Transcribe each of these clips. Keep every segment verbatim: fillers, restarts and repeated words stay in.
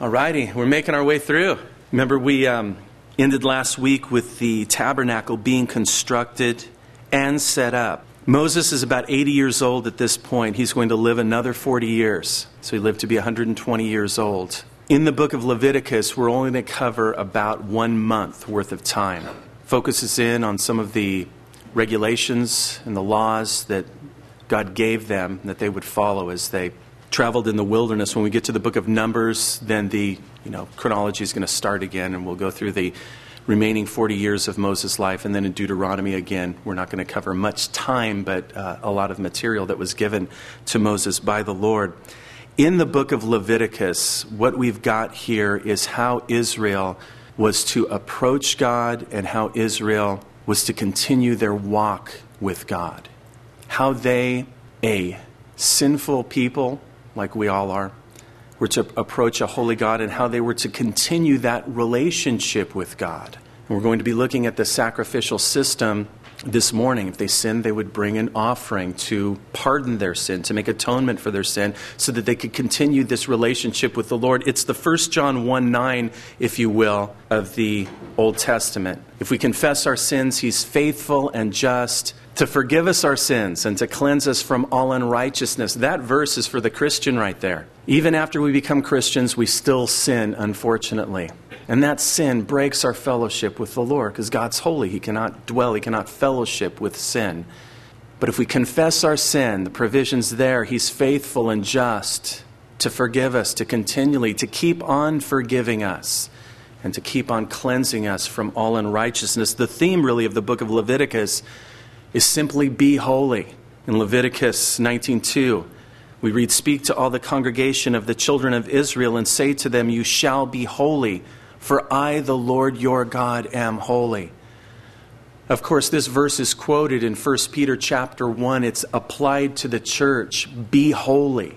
All righty, we're making our way through. Remember, we um, ended last week with the tabernacle being constructed and set up. Moses is about eighty years old at this point. He's going to live another forty years. So he lived to be one hundred twenty years old. In the book of Leviticus, we're only going to cover about one month worth of time. Focuses in on some of the regulations and the laws that God gave them that they would follow as they traveled in the wilderness. When we get to the book of Numbers, then the you know chronology is going to start again, and we'll go through the remaining forty years of Moses' life. And then in Deuteronomy again, we're not going to cover much time, but uh, a lot of material that was given to Moses by the Lord. In the book of Leviticus, what we've got here is how Israel was to approach God and how Israel was to continue their walk with God. How they, a sinful people, like we all are, were to approach a holy God, and how they were to continue that relationship with God. And we're going to be looking at the sacrificial system this morning. If they sinned, they would bring an offering to pardon their sin, to make atonement for their sin, so that they could continue this relationship with the Lord. It's the First John one nine, if you will, of the Old Testament. If we confess our sins, He's faithful and just to forgive us our sins and to cleanse us from all unrighteousness. That verse is for the Christian right there. Even after we become Christians, we still sin, unfortunately. And that sin breaks our fellowship with the Lord, because God's holy. He cannot dwell, He cannot fellowship with sin. But if we confess our sin, the provision's there. He's faithful and just to forgive us, to continually, to keep on forgiving us, and to keep on cleansing us from all unrighteousness. The theme, really, of the book of Leviticus is simply be holy. In Leviticus nineteen two, we read, "Speak to all the congregation of the children of Israel and say to them, you shall be holy, for I, the Lord your God, am holy." Of course, this verse is quoted in First Peter chapter one. It's applied to the church. Be holy,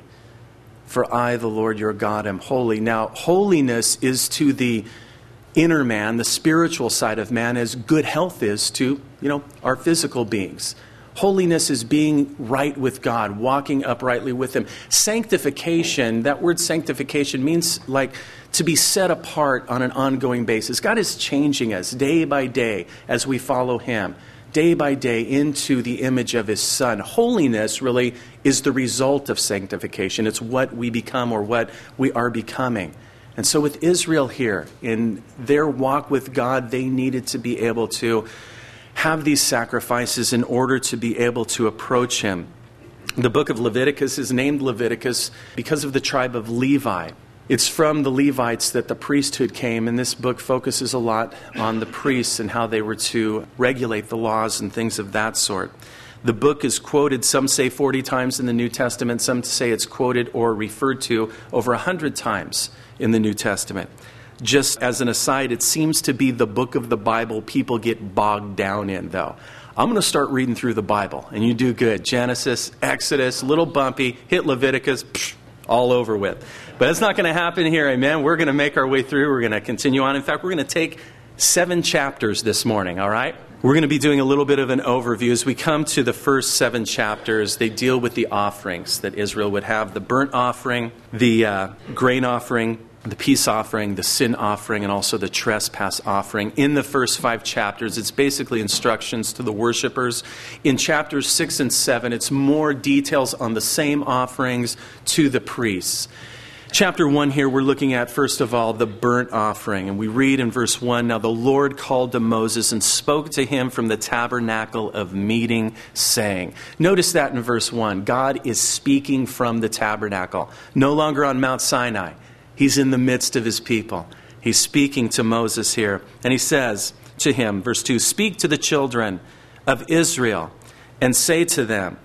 for I, the Lord your God, am holy. Now, holiness is to the inner man, the spiritual side of man, as good health is to, you know, our physical beings. Holiness is being right with God, walking uprightly with Him. Sanctification, that word sanctification means like to be set apart on an ongoing basis. God is changing us day by day as we follow Him, day by day into the image of His Son. Holiness really is the result of sanctification. It's what we become or what we are becoming. And so with Israel here, in their walk with God, they needed to be able to have these sacrifices in order to be able to approach Him. The book of Leviticus is named Leviticus because of the tribe of Levi. It's from the Levites that the priesthood came, and this book focuses a lot on the priests and how they were to regulate the laws and things of that sort. The book is quoted, some say forty times in the New Testament, some say it's quoted or referred to over one hundred times in the New Testament. Just as an aside, it seems to be the book of the Bible people get bogged down in, though. I'm going to start reading through the Bible, and you do good. Genesis, Exodus, a little bumpy, hit Leviticus, psh, all over with. But it's not going to happen here, amen. We're going to make our way through. We're going to continue on. In fact, we're going to take seven chapters this morning, all right? We're going to be doing a little bit of an overview. As we come to the first seven chapters, they deal with the offerings that Israel would have. The burnt offering, the uh, grain offering, the peace offering, the sin offering, and also the trespass offering. In the first five chapters, it's basically instructions to the worshipers. In chapters six and seven, it's more details on the same offerings to the priests. Chapter one here, we're looking at, first of all, the burnt offering. And we read in verse one, "Now the Lord called to Moses and spoke to him from the tabernacle of meeting, saying." Notice that in verse one. God is speaking from the tabernacle, no longer on Mount Sinai. He's in the midst of His people. He's speaking to Moses here. And He says to him, verse two, "Speak to the children of Israel and say to them,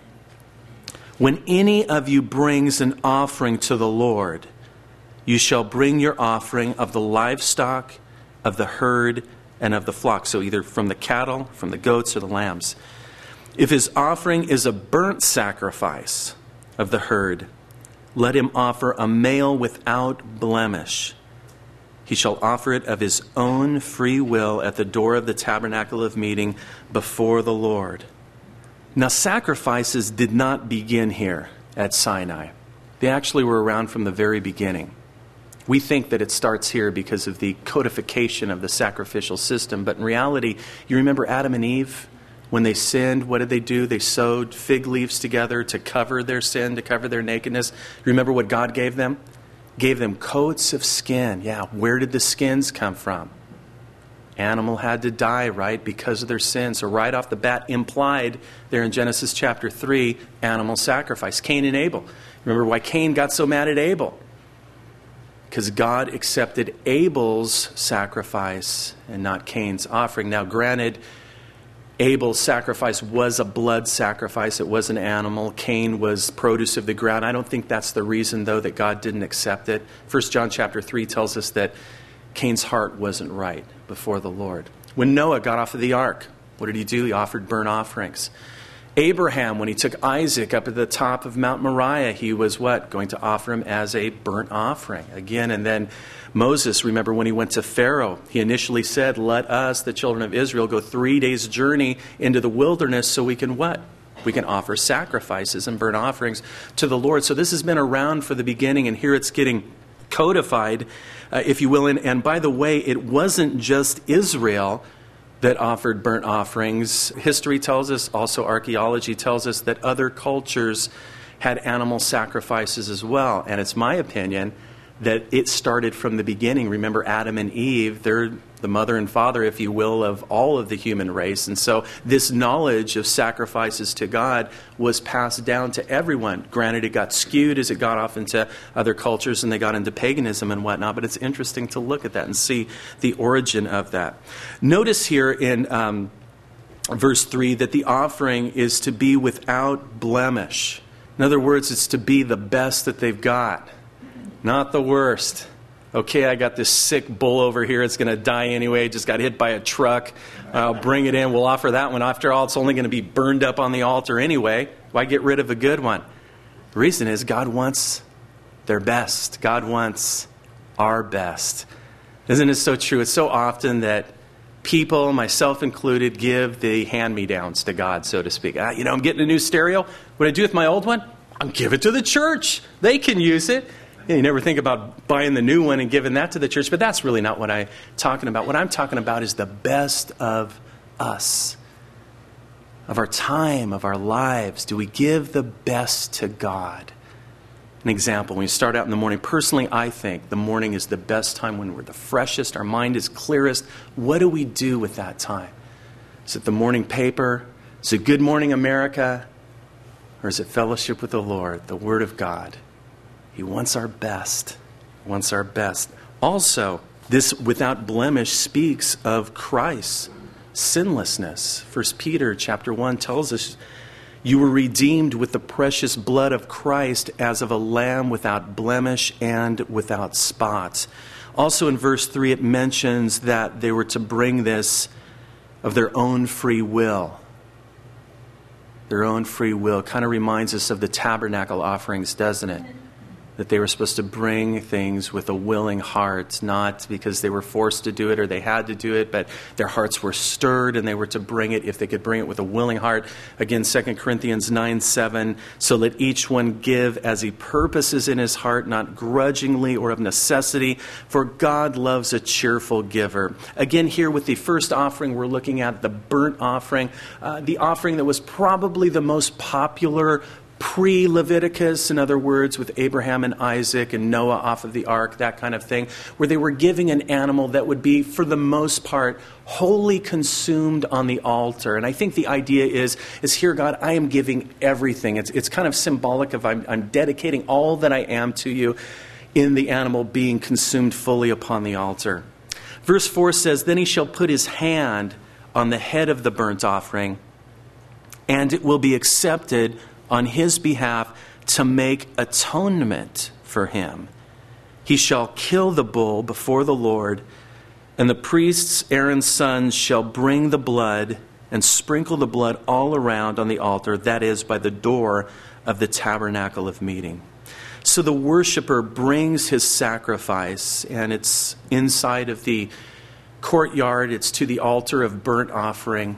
when any of you brings an offering to the Lord, you shall bring your offering of the livestock, of the herd, and of the flock." So either from the cattle, from the goats, or the lambs. "If his offering is a burnt sacrifice of the herd, let him offer a male without blemish. He shall offer it of his own free will at the door of the tabernacle of meeting before the Lord." Now, sacrifices did not begin here at Sinai. They actually were around from the very beginning. We think that it starts here because of the codification of the sacrificial system, but in reality, you remember Adam and Eve? When they sinned, what did they do? They sewed fig leaves together to cover their sin, to cover their nakedness. Remember what God gave them? Gave them coats of skin. Yeah, where did the skins come from? Animal had to die, right, because of their sin. So right off the bat, implied there in Genesis chapter three, animal sacrifice. Cain and Abel. Remember why Cain got so mad at Abel? Because God accepted Abel's sacrifice and not Cain's offering. Now, granted, Abel's sacrifice was a blood sacrifice. It was an animal. Cain was produce of the ground. I don't think that's the reason, though, that God didn't accept it. First John chapter three tells us that Cain's heart wasn't right before the Lord. When Noah got off of the ark, what did he do? He offered burnt offerings. Abraham, when he took Isaac up at the top of Mount Moriah, he was what? Going to offer him as a burnt offering. Again, and then Moses, remember when he went to Pharaoh, he initially said, let us, the children of Israel, go three days' journey into the wilderness so we can what? We can offer sacrifices and burnt offerings to the Lord. So this has been around for the beginning, and here it's getting codified, uh, if you will. And, and by the way, it wasn't just Israel that offered burnt offerings. History tells us, also archaeology tells us, that other cultures had animal sacrifices as well. And it's my opinion that it started from the beginning. Remember Adam and Eve, they're the mother and father, if you will, of all of the human race. And so this knowledge of sacrifices to God was passed down to everyone. Granted, it got skewed as it got off into other cultures and they got into paganism and whatnot, but it's interesting to look at that and see the origin of that. Notice here in um, verse three that the offering is to be without blemish. In other words, it's to be the best that they've got, not the worst. Okay, I got this sick bull over here. It's going to die anyway. Just got hit by a truck. I'll bring it in. We'll offer that one. After all, it's only going to be burned up on the altar anyway. Why get rid of a good one? The reason is God wants their best. God wants our best. Isn't it so true? It's so often that people, myself included, give the hand-me-downs to God, so to speak. Ah, you know, I'm getting a new stereo. What do I do with my old one? I'll give it to the church. They can use it. You never think about buying the new one and giving that to the church, but that's really not what I'm talking about. What I'm talking about is the best of us, of our time, of our lives. Do we give the best to God? An example, when you start out in the morning, personally, I think the morning is the best time when we're the freshest, our mind is clearest. What do we do with that time? Is it the morning paper? Is it Good Morning America? Or is it fellowship with the Lord, the Word of God? He wants our best. He wants our best. Also, this without blemish speaks of Christ's sinlessness. First Peter chapter one tells us, you were redeemed with the precious blood of Christ as of a lamb without blemish and without spot. Also in verse three, it mentions that they were to bring this of their own free will. Their own free will. Kind of reminds us of the tabernacle offerings, doesn't it? That they were supposed to bring things with a willing heart, not because they were forced to do it or they had to do it, but their hearts were stirred and they were to bring it if they could bring it with a willing heart. Again, Second Corinthians nine seven, so let each one give as he purposes in his heart, not grudgingly or of necessity, for God loves a cheerful giver. Again, here with the first offering, we're looking at the burnt offering, uh, the offering that was probably the most popular pre-Leviticus, in other words, with Abraham and Isaac and Noah off of the ark, that kind of thing, where they were giving an animal that would be, for the most part, wholly consumed on the altar. And I think the idea is, is here, God, I am giving everything. It's, it's kind of symbolic of I'm, I'm dedicating all that I am to you in the animal being consumed fully upon the altar. Verse four says, then he shall put his hand on the head of the burnt offering, and it will be accepted on his behalf to make atonement for him. He shall kill the bull before the Lord, and the priests, Aaron's sons, shall bring the blood and sprinkle the blood all around on the altar, that is, by the door of the tabernacle of meeting. So the worshiper brings his sacrifice, and it's inside of the courtyard. It's to the altar of burnt offering.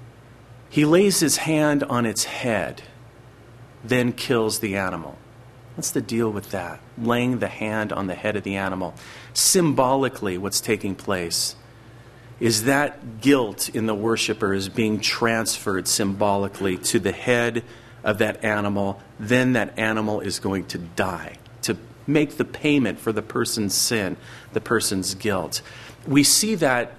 He lays his hand on its head, then kills the animal. What's the deal with that? Laying the hand on the head of the animal. Symbolically, what's taking place is that guilt in the worshiper is being transferred symbolically to the head of that animal. Then that animal is going to die to make the payment for the person's sin, the person's guilt. We see that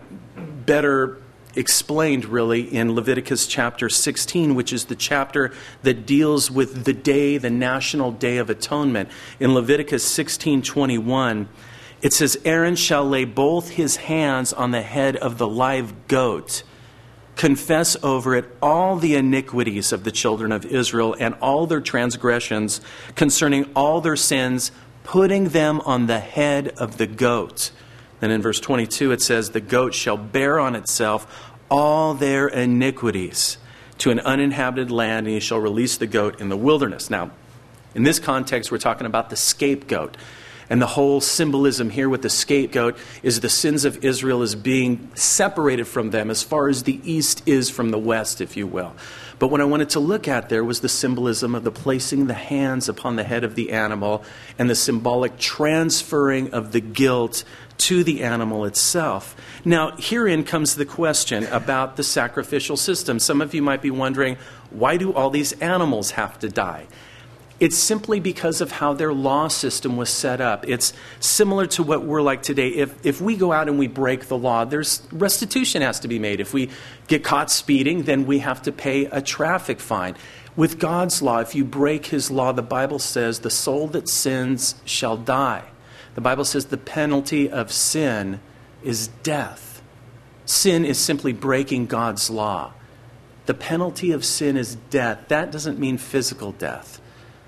better explained really in Leviticus chapter sixteen, which is the chapter that deals with the day, the national day of atonement. In Leviticus sixteen twenty-one, it says, Aaron shall lay both his hands on the head of the live goat, confess over it all the iniquities of the children of Israel and all their transgressions concerning all their sins, putting them on the head of the goat. Then in verse twenty-two it says, the goat shall bear on itself all their iniquities to an uninhabited land, and he shall release the goat in the wilderness. Now, in this context, we're talking about the scapegoat. And the whole symbolism here with the scapegoat is the sins of Israel is being separated from them as far as the east is from the west, if you will. But what I wanted to look at there was the symbolism of the placing the hands upon the head of the animal and the symbolic transferring of the guilt to the animal itself. Now, herein comes the question about the sacrificial system. Some of you might be wondering, why do all these animals have to die? It's simply because of how their law system was set up. It's similar to what we're like today. If if we go out and we break the law, there's restitution has to be made. If we get caught speeding, then we have to pay a traffic fine. With God's law, if you break his law, the Bible says the soul that sins shall die. The Bible says the penalty of sin is death. Sin is simply breaking God's law. The penalty of sin is death. That doesn't mean physical death.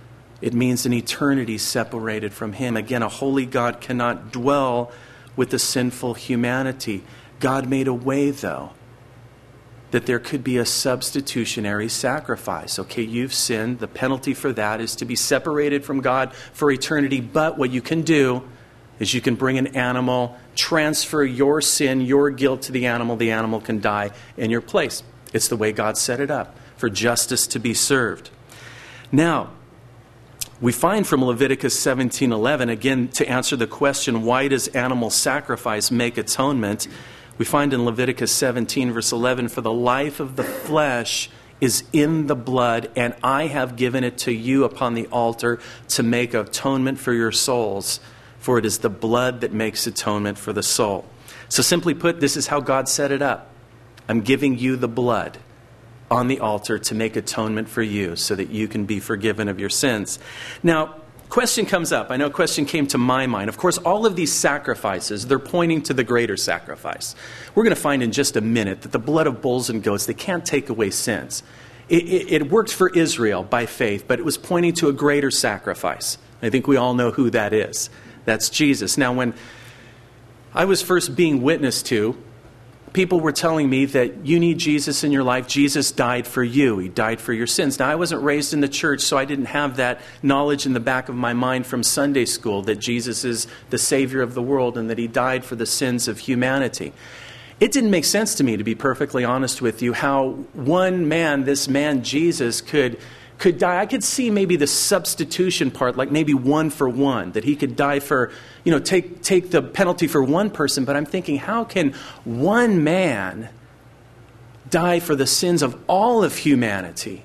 It means an eternity separated from him. Again, a holy God cannot dwell with the sinful humanity. God made a way, though, that there could be a substitutionary sacrifice. Okay, you've sinned. The penalty for that is to be separated from God for eternity. But what you can do is you can bring an animal, transfer your sin, your guilt to the animal. The animal can die in your place. It's the way God set it up, for justice to be served. Now, we find from Leviticus seventeen eleven, again, to answer the question, why does animal sacrifice make atonement? We find in Leviticus seventeen, verse eleven, for the life of the flesh is in the blood, and I have given it to you upon the altar to make atonement for your souls, for it is the blood that makes atonement for the soul. So simply put, this is how God set it up. I'm giving you the blood on the altar to make atonement for you so that you can be forgiven of your sins. Now, question comes up. I know a question came to my mind. Of course, all of these sacrifices, they're pointing to the greater sacrifice. We're going to find in just a minute that the blood of bulls and goats, they can't take away sins. It, it, it worked for Israel by faith, but it was pointing to a greater sacrifice. I think we all know who that is. That's Jesus. Now, when I was first being witnessed to, people were telling me that you need Jesus in your life. Jesus died for you. He died for your sins. Now, I wasn't raised in the church, so I didn't have that knowledge in the back of my mind from Sunday school that Jesus is the Savior of the world and that he died for the sins of humanity. It didn't make sense to me, to be perfectly honest with you, how one man, this man Jesus, could could die. I could see maybe the substitution part, like maybe one for one, that he could die for, you know, take take the penalty for one person. But I'm thinking, how can one man die for the sins of all of humanity?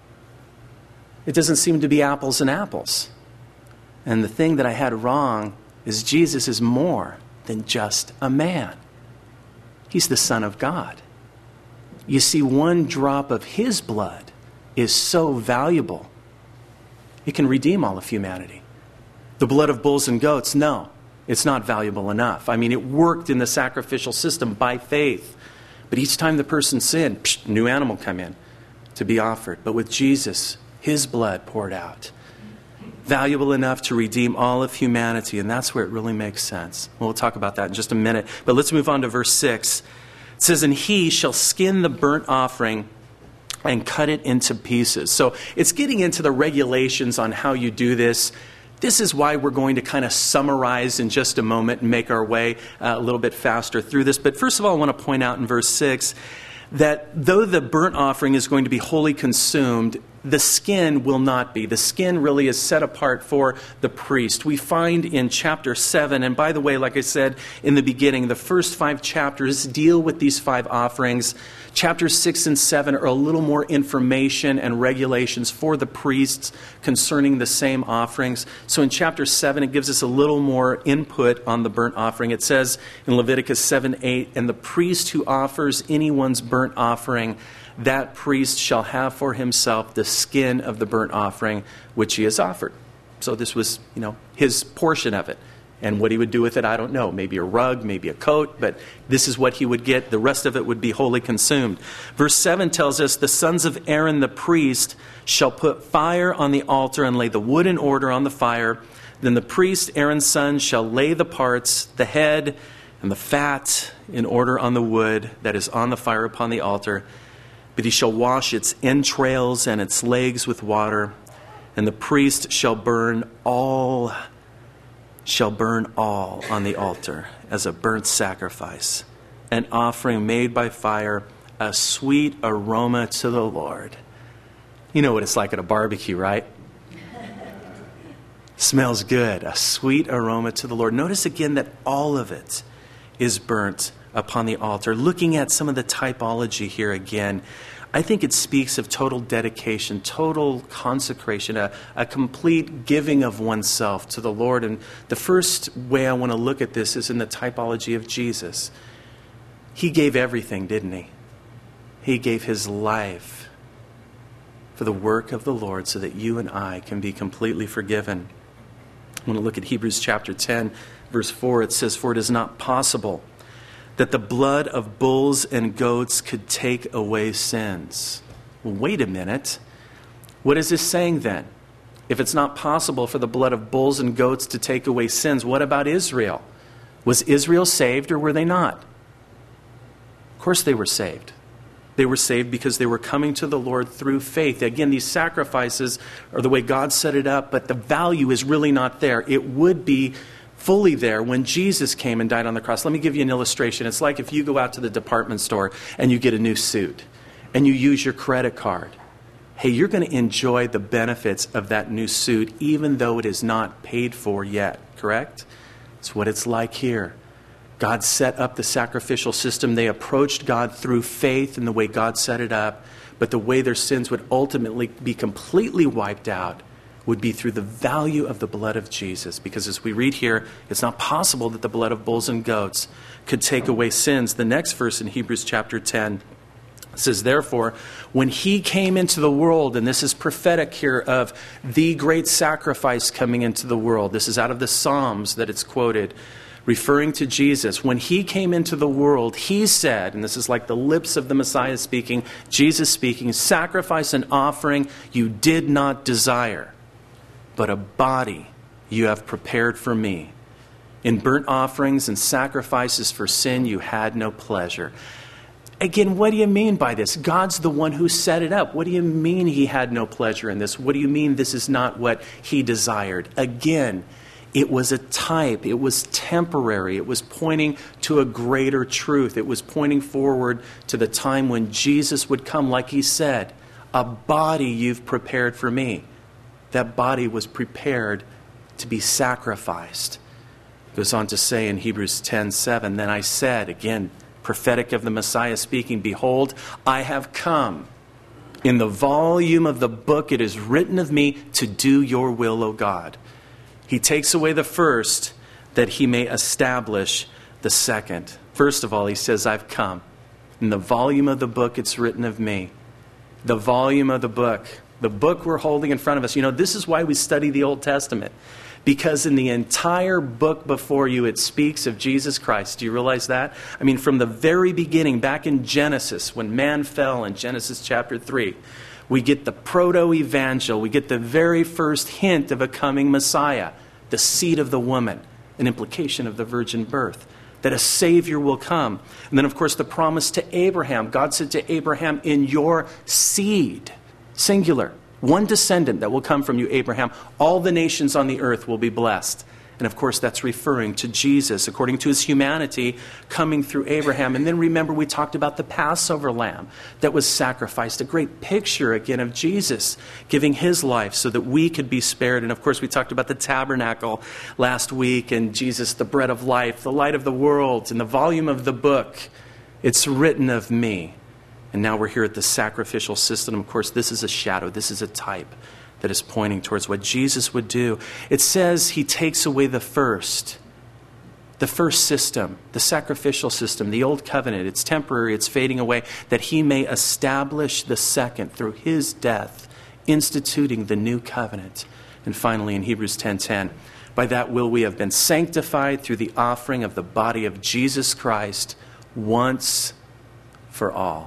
It doesn't seem to be apples and apples. And the thing that I had wrong is Jesus is more than just a man. He's the Son of God. You see, one drop of his blood is so valuable. It can redeem all of humanity. The blood of bulls and goats, no, it's not valuable enough. I mean, it worked in the sacrificial system by faith. But each time the person sinned, psh, new animal come in to be offered. But with Jesus, his blood poured out. Valuable enough to redeem all of humanity. And that's where it really makes sense. We'll talk about that in just a minute. But let's move on to verse six. It says, and he shall skin the burnt offering and cut it into pieces. So it's getting into the regulations on how you do this. This is why we're going to kind of summarize in just a moment and make our way uh, a little bit faster through this. But first of all, I want to point out in verse six that though the burnt offering is going to be wholly consumed, the skin will not be. The skin really is set apart for the priest. We find in chapter seven, and by the way, like I said in the beginning, the first five chapters deal with these five offerings. Chapters six and seven are a little more information and regulations for the priests concerning the same offerings. So in chapter seven, it gives us a little more input on the burnt offering. It says in Leviticus seven eight, and the priest who offers anyone's burnt offering, that priest shall have for himself the skin of the burnt offering which he has offered. So this was, you know, his portion of it. And what he would do with it, I don't know. Maybe a rug, maybe a coat, but this is what he would get. The rest of it would be wholly consumed. Verse seven tells us, the sons of Aaron the priest shall put fire on the altar and lay the wood in order on the fire. Then the priest, Aaron's son, shall lay the parts, the head and the fat, in order on the wood that is on the fire upon the altar. But he shall wash its entrails and its legs with water, and the priest shall burn all shall burn all on the altar as a burnt sacrifice, an offering made by fire, a sweet aroma to the Lord. You know what it's like at a barbecue, right? Smells good, a sweet aroma to the Lord. Notice again that all of it is burnt upon the altar. Looking at some of the typology here again, I think it speaks of total dedication, total consecration, a, a complete giving of oneself to the Lord. And the first way I want to look at this is in the typology of Jesus. He gave everything, didn't he? He gave his life for the work of the Lord so that you and I can be completely forgiven. I want to look at Hebrews chapter ten, verse four. It says, for it is not possible that the blood of bulls and goats could take away sins. Well, wait a minute. What is this saying then? If it's not possible for the blood of bulls and goats to take away sins, what about Israel? Was Israel saved or were they not? Of course they were saved. They were saved because they were coming to the Lord through faith. Again, these sacrifices are the way God set it up, but the value is really not there. It would be fully there when Jesus came and died on the cross. Let me give you an illustration. It's like if you go out to the department store and you get a new suit and you use your credit card. Hey, you're going to enjoy the benefits of that new suit even though it is not paid for yet, correct? That's what it's like here. God set up the sacrificial system. They approached God through faith in the way God set it up, but the way their sins would ultimately be completely wiped out would be through the value of the blood of Jesus. Because as we read here, it's not possible that the blood of bulls and goats could take away sins. The next verse in Hebrews chapter ten says, therefore, when he came into the world, and this is prophetic here of the great sacrifice coming into the world. This is out of the Psalms that it's quoted, referring to Jesus. When he came into the world, he said, and this is like the lips of the Messiah speaking, Jesus speaking, sacrifice and offering you did not desire, but a body you have prepared for me. In burnt offerings and sacrifices for sin, you had no pleasure. Again, what do you mean by this? God's the one who set it up. What do you mean he had no pleasure in this? What do you mean this is not what he desired? Again, it was a type. It was temporary. It was pointing to a greater truth. It was pointing forward to the time when Jesus would come, like he said, a body you've prepared for me. That body was prepared to be sacrificed. It goes on to say in Hebrews ten seven, then I said, again, prophetic of the Messiah speaking, behold, I have come. In the volume of the book it is written of me to do your will, O God. He takes away the first that he may establish the second. First of all, he says, I've come. In the volume of the book it's written of me. The volume of the book. The book we're holding in front of us. You know, this is why we study the Old Testament. Because in the entire book before you, it speaks of Jesus Christ. Do you realize that? I mean, from the very beginning, back in Genesis, when man fell in Genesis chapter three, we get the proto-evangel. We get the very first hint of a coming Messiah, the seed of the woman, an implication of the virgin birth, that a Savior will come. And then, of course, the promise to Abraham. God said to Abraham, in your seed, singular, one descendant that will come from you, Abraham, all the nations on the earth will be blessed. And of course, that's referring to Jesus, according to his humanity, coming through Abraham. And then remember, we talked about the Passover lamb that was sacrificed, a great picture again of Jesus giving his life so that we could be spared. And of course, we talked about the tabernacle last week, and Jesus, the bread of life, the light of the world, and the volume of the book. It's written of me. And now we're here at the sacrificial system. Of course, this is a shadow. This is a type that is pointing towards what Jesus would do. It says he takes away the first, the first system, the sacrificial system, the old covenant. It's temporary, it's fading away, that he may establish the second through his death, instituting the new covenant. And finally, in Hebrews ten ten, by that will we have been sanctified through the offering of the body of Jesus Christ once for all.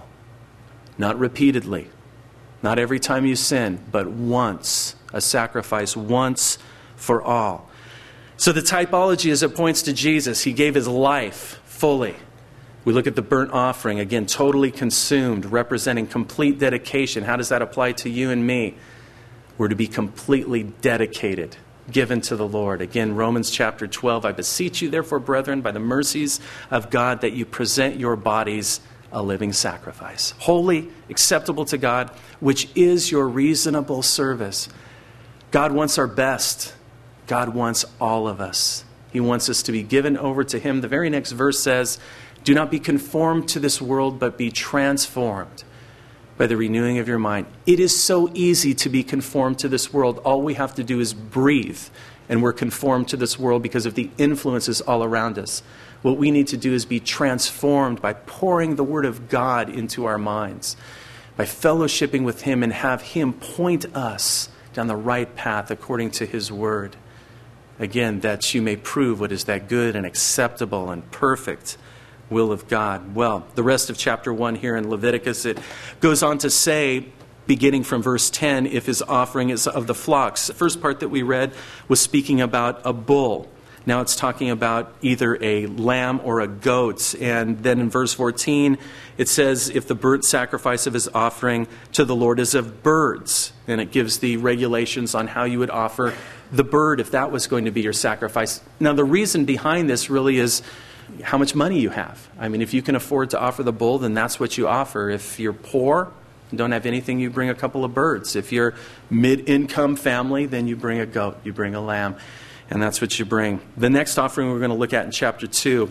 Not repeatedly. Not every time you sin, but once, a sacrifice once for all. So the typology as it points to Jesus, he gave his life fully. We look at the burnt offering, again, totally consumed, representing complete dedication. How does that apply to you and me? We're to be completely dedicated, given to the Lord. Again, Romans chapter twelve, I beseech you, therefore, brethren, by the mercies of God, that you present your bodies a living sacrifice, holy, acceptable to God, which is your reasonable service. God wants our best. God wants all of us. He wants us to be given over to him. The very next verse says, do not be conformed to this world, but be transformed by the renewing of your mind. It is so easy to be conformed to this world. All we have to do is breathe, and we're conformed to this world because of the influences all around us. What we need to do is be transformed by pouring the Word of God into our minds, by fellowshipping with him and have him point us down the right path according to his Word. Again, that you may prove what is that good and acceptable and perfect will of God. Well, the rest of chapter one here in Leviticus, it goes on to say, beginning from verse ten, if his offering is of the flocks. The first part that we read was speaking about a bull. Now it's talking about either a lamb or a goat. And then in verse fourteen, it says, if the burnt sacrifice of his offering to the Lord is of birds. And it gives the regulations on how you would offer the bird if that was going to be your sacrifice. Now the reason behind this really is how much money you have. I mean, if you can afford to offer the bull, then that's what you offer. If you're poor and don't have anything, you bring a couple of birds. If you're mid-income family, then you bring a goat, you bring a lamb. And that's what you bring. The next offering we're going to look at in chapter two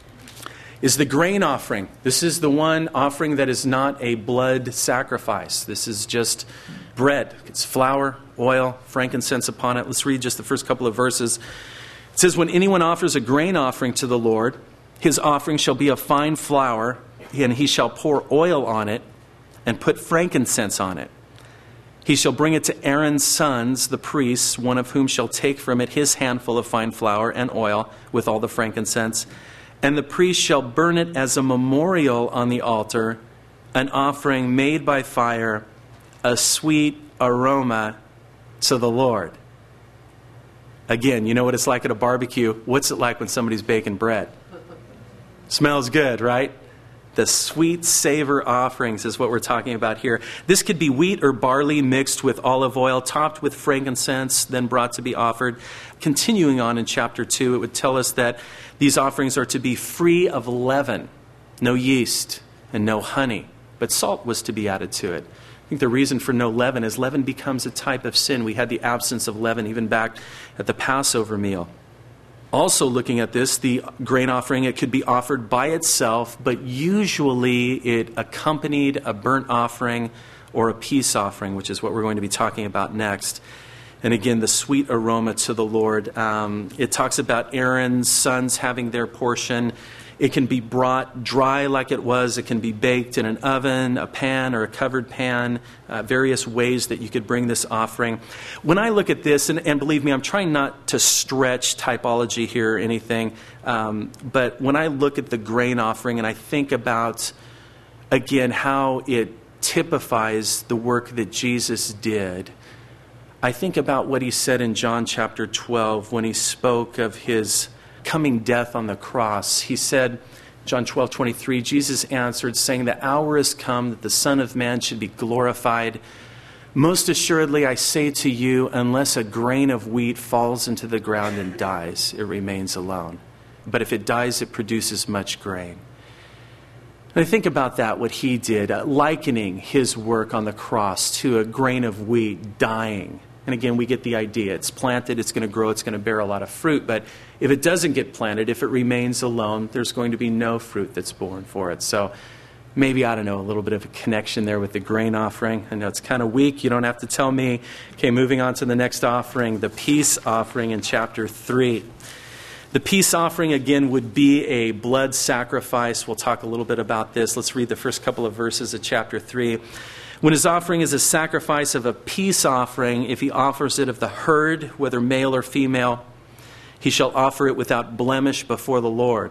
is the grain offering. This is the one offering that is not a blood sacrifice. This is just bread. It's flour, oil, frankincense upon it. Let's read just the first couple of verses. It says, when anyone offers a grain offering to the Lord, his offering shall be of fine flour, and he shall pour oil on it and put frankincense on it. He shall bring it to Aaron's sons, the priests, one of whom shall take from it his handful of fine flour and oil with all the frankincense. And the priest shall burn it as a memorial on the altar, an offering made by fire, a sweet aroma to the Lord. Again, you know what it's like at a barbecue. What's it like when somebody's baking bread? Smells good, right? The sweet savor offerings is what we're talking about here. This could be wheat or barley mixed with olive oil, topped with frankincense, then brought to be offered. Continuing on in chapter two, it would tell us that these offerings are to be free of leaven, no yeast and no honey, but salt was to be added to it. I think the reason for no leaven is leaven becomes a type of sin. We had the absence of leaven even back at the Passover meal. Also looking at this, the grain offering, it could be offered by itself, but usually it accompanied a burnt offering or a peace offering, which is what we're going to be talking about next. And again, the sweet aroma to the Lord. Um, it talks about Aaron's sons having their portion. It can be brought dry like it was. It can be baked in an oven, a pan, or a covered pan, uh, various ways that you could bring this offering. When I look at this, and, and believe me, I'm trying not to stretch typology here or anything, um, but when I look at the grain offering and I think about, again, how it typifies the work that Jesus did, I think about what he said in John chapter twelve when he spoke of his coming death on the cross. He said, John twelve twenty-three, Jesus answered, saying, the hour is come that the Son of Man should be glorified. Most assuredly, I say to you, unless a grain of wheat falls into the ground and dies, it remains alone. But if it dies, it produces much grain. And I think about that, what he did, uh, likening his work on the cross to a grain of wheat dying. And again, we get the idea. It's planted, it's going to grow, it's going to bear a lot of fruit. But if it doesn't get planted, if it remains alone, there's going to be no fruit that's born for it. So maybe, I don't know, a little bit of a connection there with the grain offering. I know it's kind of weak. You don't have to tell me. Okay, moving on to the next offering, the peace offering in chapter three. The peace offering, again, would be a blood sacrifice. We'll talk a little bit about this. Let's read the first couple of verses of chapter three. When his offering is a sacrifice of a peace offering, if he offers it of the herd, whether male or female, he shall offer it without blemish before the Lord.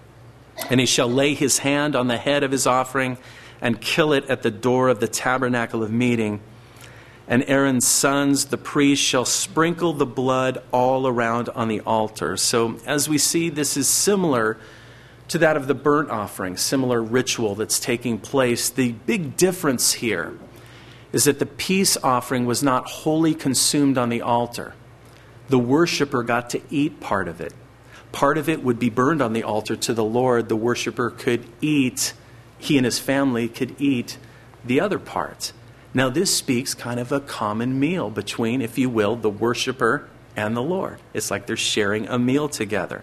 And he shall lay his hand on the head of his offering and kill it at the door of the tabernacle of meeting. And Aaron's sons, the priests, shall sprinkle the blood all around on the altar. So as we see, this is similar to that of the burnt offering, similar ritual that's taking place. The big difference here is that the peace offering was not wholly consumed on the altar. The worshiper got to eat part of it. Part of it would be burned on the altar to the Lord. The worshiper could eat, he and his family could eat the other part. Now this speaks kind of a common meal between, if you will, the worshiper and the Lord. It's like they're sharing a meal together.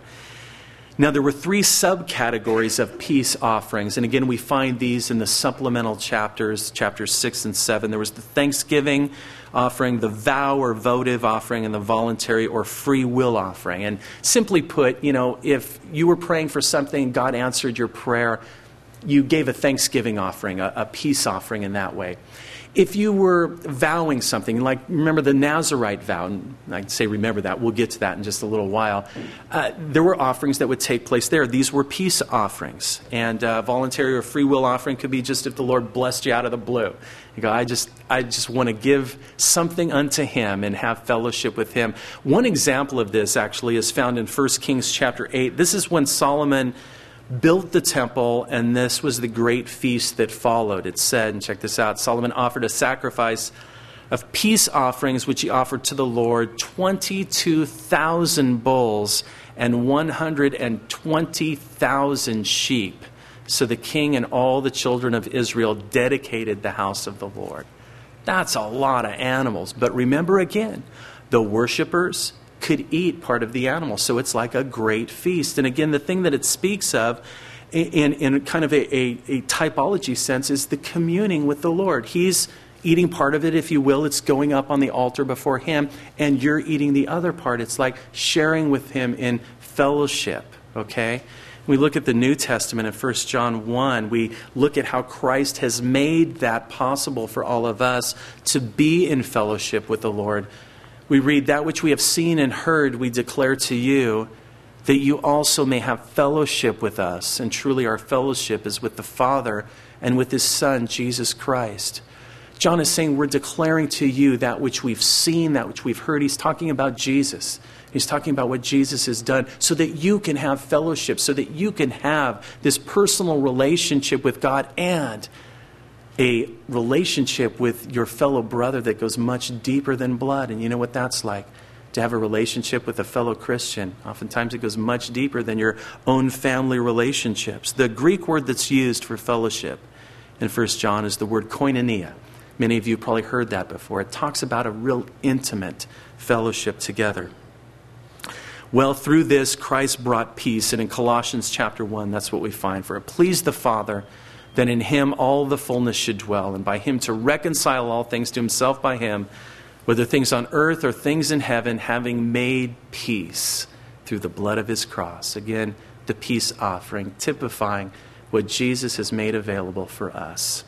Now there were three subcategories of peace offerings. And again, we find these in the supplemental chapters, chapters six and seven. There was the thanksgiving offering, the vow or votive offering, and the voluntary or free will offering. And simply put, you know, if you were praying for something, God answered your prayer, you gave a thanksgiving offering, a, a peace offering in that way. If you were vowing something, like remember the Nazirite vow, and I'd say remember that, we'll get to that in just a little while, uh, there were offerings that would take place there. These were peace offerings. And uh, voluntary or free will offering could be just if the Lord blessed you out of the blue. You go, I just, I just want to give something unto him and have fellowship with him. One example of this actually is found in First Kings chapter eight. This is when Solomon built the temple, and this was the great feast that followed. It said, and check this out, Solomon offered a sacrifice of peace offerings, which he offered to the Lord, twenty-two thousand bulls and one hundred twenty thousand sheep. So the king and all the children of Israel dedicated the house of the Lord. That's a lot of animals. But remember again, the worshipers could eat part of the animal. So it's like a great feast. And again, the thing that it speaks of in, in kind of a, a, a typology sense is the communing with the Lord. He's eating part of it, if you will. It's going up on the altar before him, and you're eating the other part. It's like sharing with him in fellowship, okay? We look at the New Testament in First John one. We look at how Christ has made that possible for all of us to be in fellowship with the Lord. We read, that which we have seen and heard, we declare to you, that you also may have fellowship with us. And truly our fellowship is with the Father and with his Son, Jesus Christ. John is saying we're declaring to you that which we've seen, that which we've heard. He's talking about Jesus. He's talking about what Jesus has done so that you can have fellowship, so that you can have this personal relationship with God and a relationship with your fellow brother that goes much deeper than blood. And you know what that's like, to have a relationship with a fellow Christian. Oftentimes it goes much deeper than your own family relationships. The Greek word that's used for fellowship in First John is the word koinonia. Many of you probably heard that before. It talks about a real intimate fellowship together. Well, through this, Christ brought peace. And in Colossians chapter one, that's what we find. For it pleased the Father that in him all the fullness should dwell, and by him to reconcile all things to himself by him, whether things on earth or things in heaven, having made peace through the blood of his cross. Again, the peace offering, typifying what Jesus has made available for us.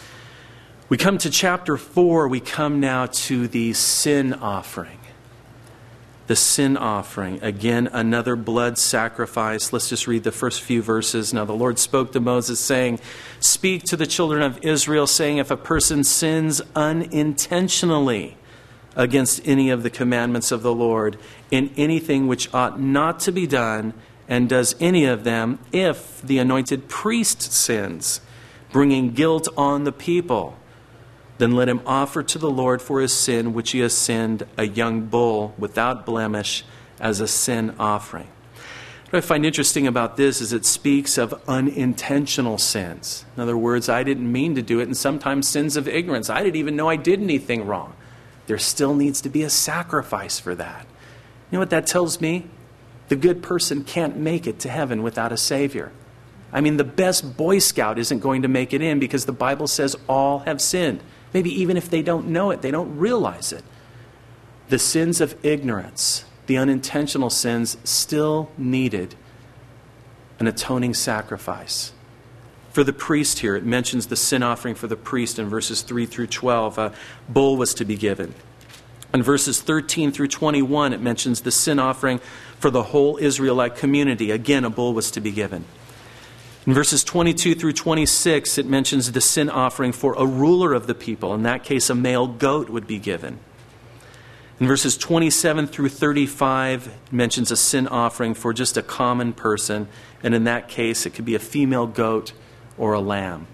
We come to chapter four. We come now to the sin offering. The sin offering. Again, another blood sacrifice. Let's just read the first few verses. Now the Lord spoke to Moses, saying, speak to the children of Israel, saying, if a person sins unintentionally against any of the commandments of the Lord, in anything which ought not to be done, and does any of them, if the anointed priest sins, bringing guilt on the people, then let him offer to the Lord for his sin, which he has sinned, a young bull without blemish as a sin offering. What I find interesting about this is it speaks of unintentional sins. In other words, I didn't mean to do it, and sometimes sins of ignorance. I didn't even know I did anything wrong. There still needs to be a sacrifice for that. You know what that tells me? The good person can't make it to heaven without a Savior. I mean, the best Boy Scout isn't going to make it in because the Bible says all have sinned. Maybe even if they don't know it, they don't realize it. The sins of ignorance, the unintentional sins, still needed an atoning sacrifice. For the priest here, it mentions the sin offering for the priest in verses three through twelve. A bull was to be given. In verses thirteen through twenty-one, it mentions the sin offering for the whole Israelite community. Again, a bull was to be given. In verses twenty-two through twenty-six, it mentions the sin offering for a ruler of the people. In that case, a male goat would be given. In verses twenty-seven through thirty-five, it mentions a sin offering for just a common person. And in that case, it could be a female goat or a lamb.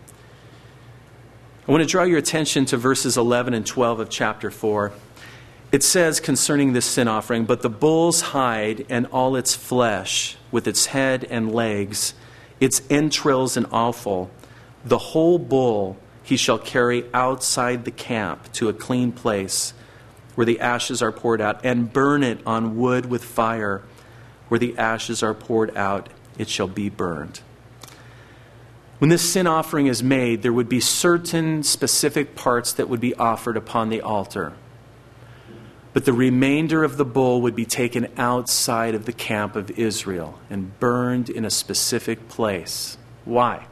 I want to draw your attention to verses eleven and twelve of chapter four. It says concerning this sin offering, "But the bull's hide and all its flesh, with its head and legs, its entrails and offal, the whole bull he shall carry outside the camp to a clean place, where the ashes are poured out, and burn it on wood with fire. Where the ashes are poured out, it shall be burned." When this sin offering is made, there would be certain specific parts that would be offered upon the altar. But the remainder of the bull would be taken outside of the camp of Israel and burned in a specific place. Why?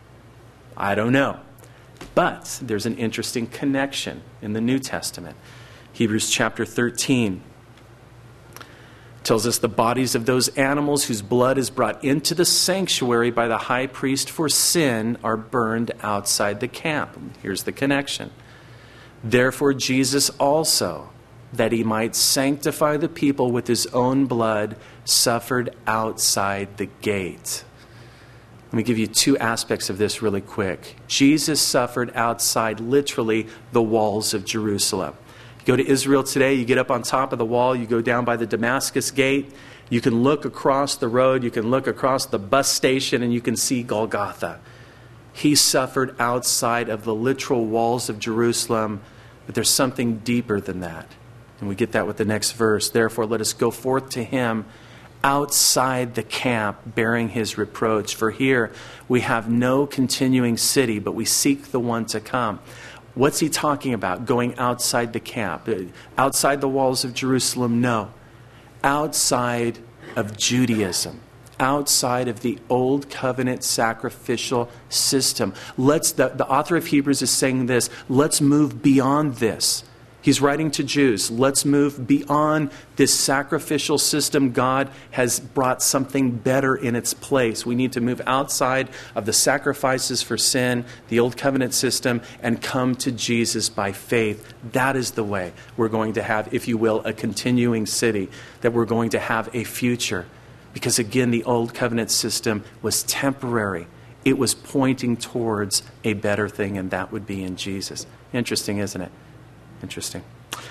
I don't know. But there's an interesting connection in the New Testament. Hebrews chapter thirteen tells us the bodies of those animals whose blood is brought into the sanctuary by the high priest for sin are burned outside the camp. Here's the connection. Therefore Jesus also, that he might sanctify the people with his own blood, suffered outside the gate. Let me give you two aspects of this really quick. Jesus suffered outside, literally, the walls of Jerusalem. You go to Israel today, you get up on top of the wall, you go down by the Damascus gate, you can look across the road, you can look across the bus station, and you can see Golgotha. He suffered outside of the literal walls of Jerusalem, but there's something deeper than that. And we get that with the next verse. Therefore, let us go forth to him outside the camp, bearing his reproach. For here we have no continuing city, but we seek the one to come. What's he talking about? Going outside the camp. Outside the walls of Jerusalem? No. Outside of Judaism. Outside of the old covenant sacrificial system. Let's, the, the author of Hebrews is saying this. Let's move beyond this. He's writing to Jews. Let's move beyond this sacrificial system. God has brought something better in its place. We need to move outside of the sacrifices for sin, the old covenant system, and come to Jesus by faith. That is the way we're going to have, if you will, a continuing city, that we're going to have a future. Because again, the old covenant system was temporary. It was pointing towards a better thing, and that would be in Jesus. Interesting, isn't it? Interesting.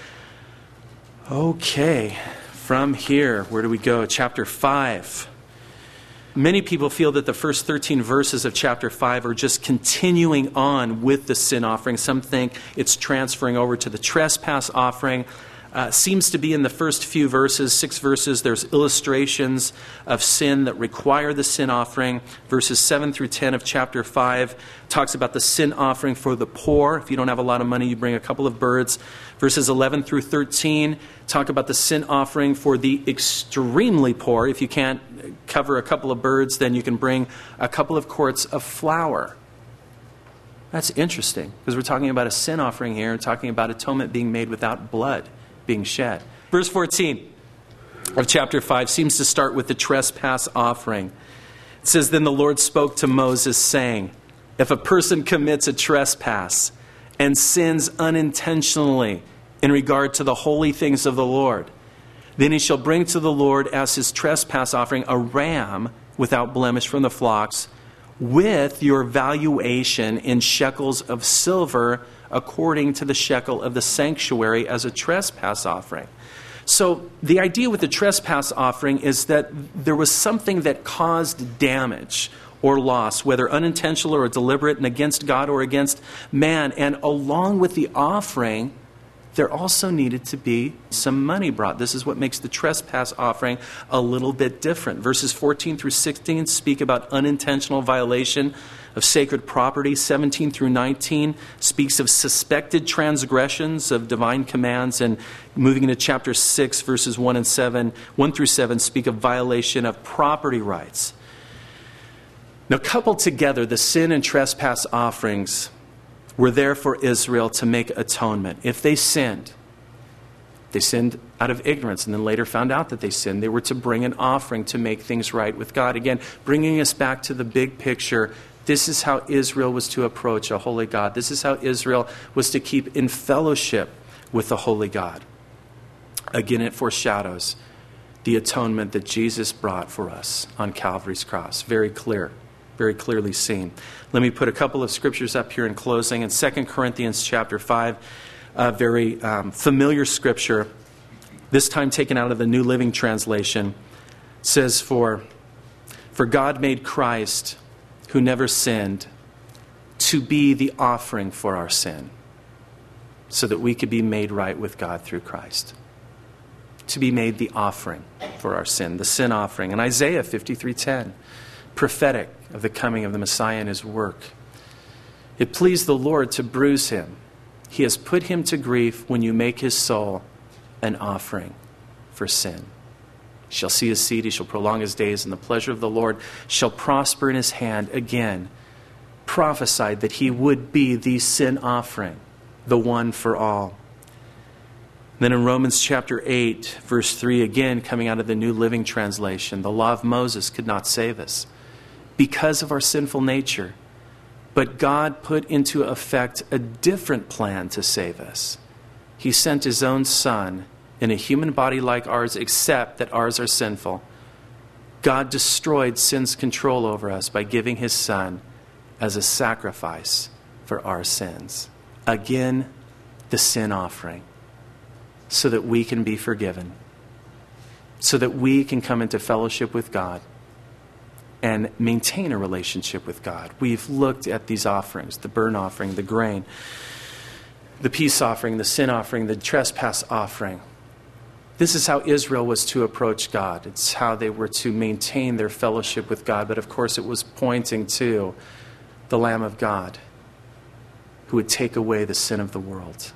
Okay, from here, where do we go? Chapter five. Many people feel that the first thirteen verses of chapter five are just continuing on with the sin offering. Some think it's transferring over to the trespass offering. Uh, seems to be in the first few verses, six verses, there's illustrations of sin that require the sin offering. Verses seven through ten of chapter five talks about the sin offering for the poor. If you don't have a lot of money, you bring a couple of birds. Verses eleven through thirteen talk about the sin offering for the extremely poor. If you can't cover a couple of birds, then you can bring a couple of quarts of flour. That's interesting, because we're talking about a sin offering here, and talking about atonement being made without blood being shed. Verse fourteen of chapter five seems to start with the trespass offering. It says, "Then the Lord spoke to Moses, saying, if a person commits a trespass and sins unintentionally in regard to the holy things of the Lord, then he shall bring to the Lord as his trespass offering a ram without blemish from the flocks, with your valuation in shekels of silver according to the shekel of the sanctuary as a trespass offering. So the idea with the trespass offering is that there was something that caused damage or loss, whether unintentional or deliberate, and against God or against man. And along with the offering, there also needed to be some money brought. This is what makes the trespass offering a little bit different. Verses fourteen through sixteen speak about unintentional violation of sacred property. seventeen through nineteen speaks of suspected transgressions of divine commands. And moving into chapter six, verses one and seven, one through seven speak of violation of property rights. Now, coupled together, the sin and trespass offerings were there for Israel to make atonement. If they sinned, they sinned out of ignorance and then later found out that they sinned. They were to bring an offering to make things right with God. Again, bringing us back to the big picture. This is how Israel was to approach a holy God. This is how Israel was to keep in fellowship with the holy God. Again, it foreshadows the atonement that Jesus brought for us on Calvary's cross. Very clear. Very clearly seen. Let me put a couple of scriptures up here in closing. In Second Corinthians chapter five, a very um, familiar scripture, this time taken out of the New Living Translation, says, For, for God made Christ, who never sinned, to be the offering for our sin, so that we could be made right with God through Christ. To be made the offering for our sin, the sin offering. And Isaiah fifty-three ten, prophetic of the coming of the Messiah and his work. It pleased the Lord to bruise him. He has put him to grief when you make his soul an offering for sin. He shall see his seed, he shall prolong his days, and the pleasure of the Lord shall prosper in his hand. Again, prophesied that he would be the sin offering, the one for all. Then in Romans chapter eight, verse three, again coming out of the New Living Translation, the law of Moses could not save us because of our sinful nature. But God put into effect a different plan to save us. He sent his own Son in a human body like ours, except that ours are sinful. God destroyed sin's control over us by giving his Son as a sacrifice for our sins. Again, the sin offering, so that we can be forgiven, so that we can come into fellowship with God and maintain a relationship with God. We've looked at these offerings, the burnt offering, the grain, the peace offering, the sin offering, the trespass offering. This is how Israel was to approach God. It's how they were to maintain their fellowship with God. But of course, it was pointing to the Lamb of God who would take away the sin of the world.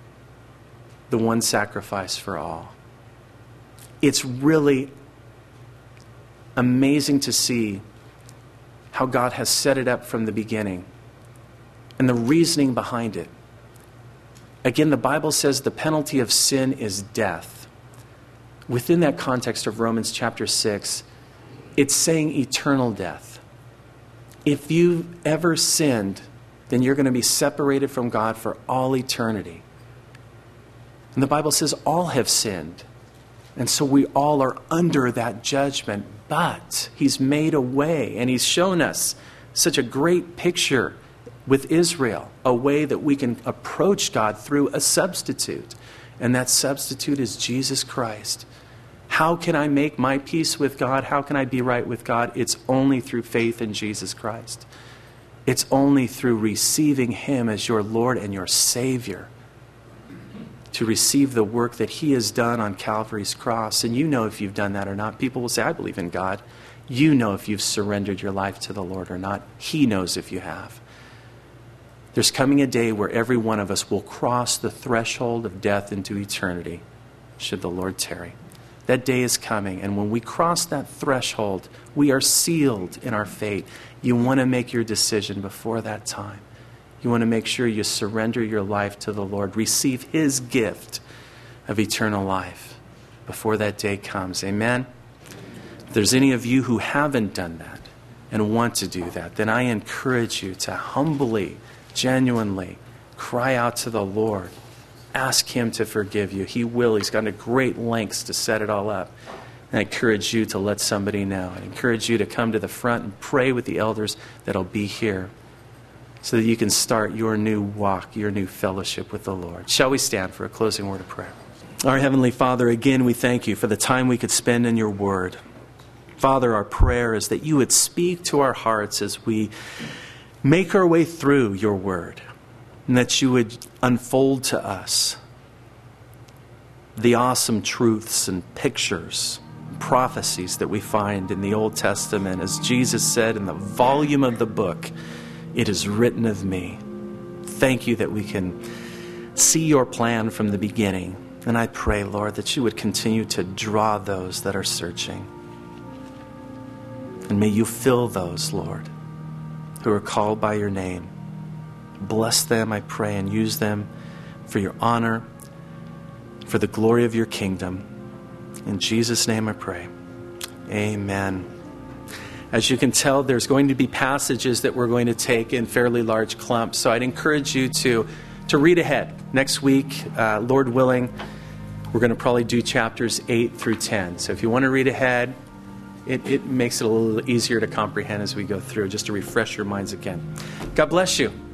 The one sacrifice for all. It's really amazing to see how God has set it up from the beginning and the reasoning behind it. Again, the Bible says the penalty of sin is death. Within that context of Romans chapter six, it's saying eternal death. If you've ever sinned, then you're going to be separated from God for all eternity. And the Bible says all have sinned. And so we all are under that judgment. But he's made a way, and he's shown us such a great picture with Israel, a way that we can approach God through a substitute. And that substitute is Jesus Christ. How can I make my peace with God? How can I be right with God? It's only through faith in Jesus Christ. It's only through receiving him as your Lord and your Savior, to receive the work that he has done on Calvary's cross. And you know if you've done that or not. People will say, I believe in God. You know if you've surrendered your life to the Lord or not. He knows if you have. There's coming a day where every one of us will cross the threshold of death into eternity, should the Lord tarry. That day is coming, and when we cross that threshold, we are sealed in our fate. You want to make your decision before that time. You want to make sure you surrender your life to the Lord. Receive his gift of eternal life before that day comes. Amen? If there's any of you who haven't done that and want to do that, then I encourage you to humbly, genuinely cry out to the Lord. Ask him to forgive you. He will. He's gone to great lengths to set it all up. And I encourage you to let somebody know. I encourage you to come to the front and pray with the elders that'll be here. so that you can start your new walk, your new fellowship with the Lord. Shall we stand for a closing word of prayer? Our Heavenly Father, again, we thank you for the time we could spend in your word. Father, our prayer is that you would speak to our hearts as we make our way through your word, and that you would unfold to us the awesome truths and pictures, prophecies that we find in the Old Testament. As Jesus said in the volume of the book, it is written of me. Thank you that we can see your plan from the beginning. And I pray, Lord, that you would continue to draw those that are searching. And may you fill those, Lord, who are called by your name. Bless them, I pray, and use them for your honor, for the glory of your kingdom. In Jesus' name I pray. Amen. As you can tell, there's going to be passages that we're going to take in fairly large clumps. So I'd encourage you to, to read ahead. Next week, uh, Lord willing, we're going to probably do chapters eight through ten. So if you want to read ahead, it, it makes it a little easier to comprehend as we go through, just to refresh your minds again. God bless you.